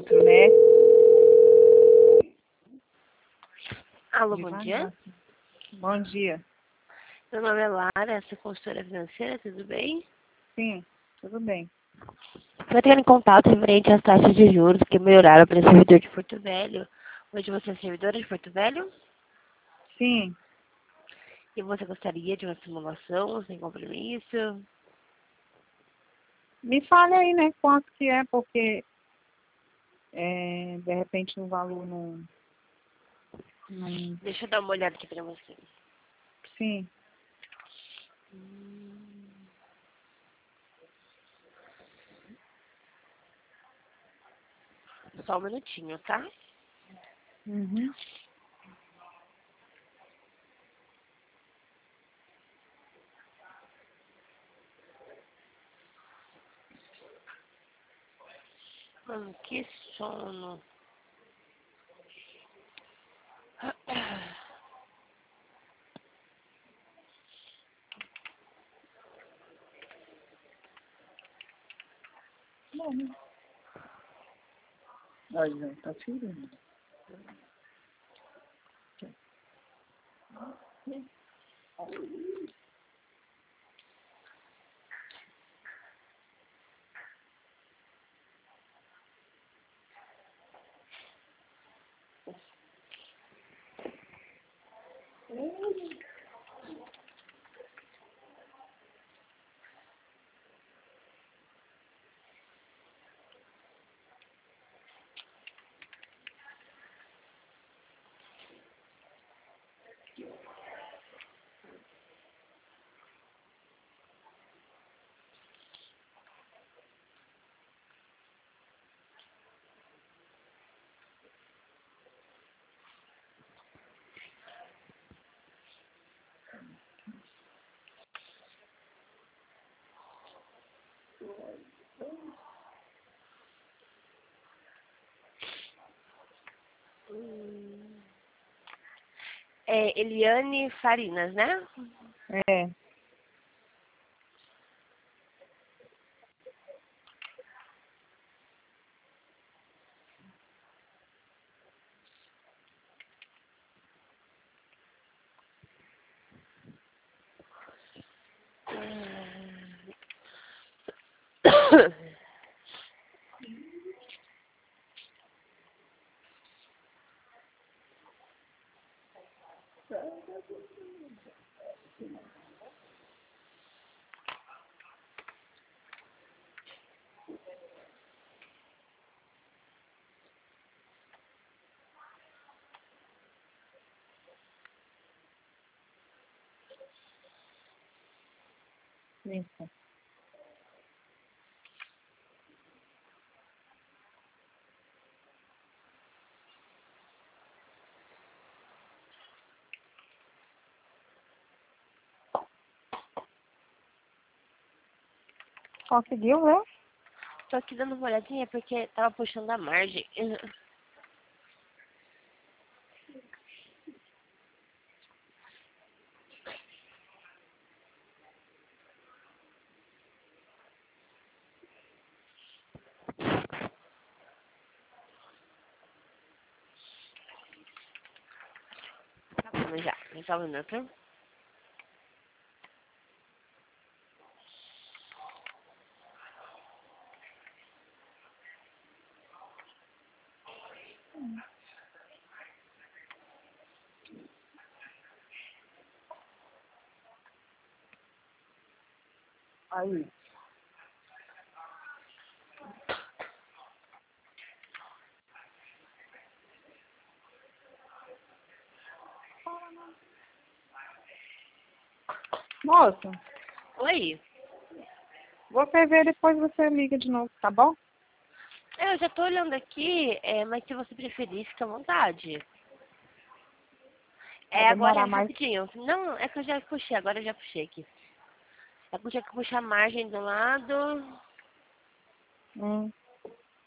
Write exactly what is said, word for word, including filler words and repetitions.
outro, né? Alô, bom dia. Bom dia. Meu nome é Lara, sou consultora financeira, tudo bem? Sim, tudo bem. Estou entrando em contato referente às taxas de juros que melhoraram para o servidor de Porto Velho. Hoje você é servidora de Porto Velho? Sim. E você gostaria de uma simulação sem compromisso? Me fale aí, né, quanto que é, porque é, de repente o valor não, não... Deixa eu dar uma olhada aqui para você. Sim. Só um minutinho, tá? Uhum. Mano, que sono. Bom, aí, ó, tá tirando. É Eliane Farinas, né? É. Isso. Conseguiu, né? Tô aqui dando uma olhadinha porque tava puxando a margem. Tá bom, já. Só um minuto. Aí. Moça, Oi. você vê, depois você liga de novo, tá bom? Eu já tô olhando aqui, é, mas se você preferir, fica à vontade. Vai É, agora é demorar mais. rapidinho. Não, é que eu já puxei, agora eu já puxei aqui. É que eu tinha que puxar a margem do lado. Hum.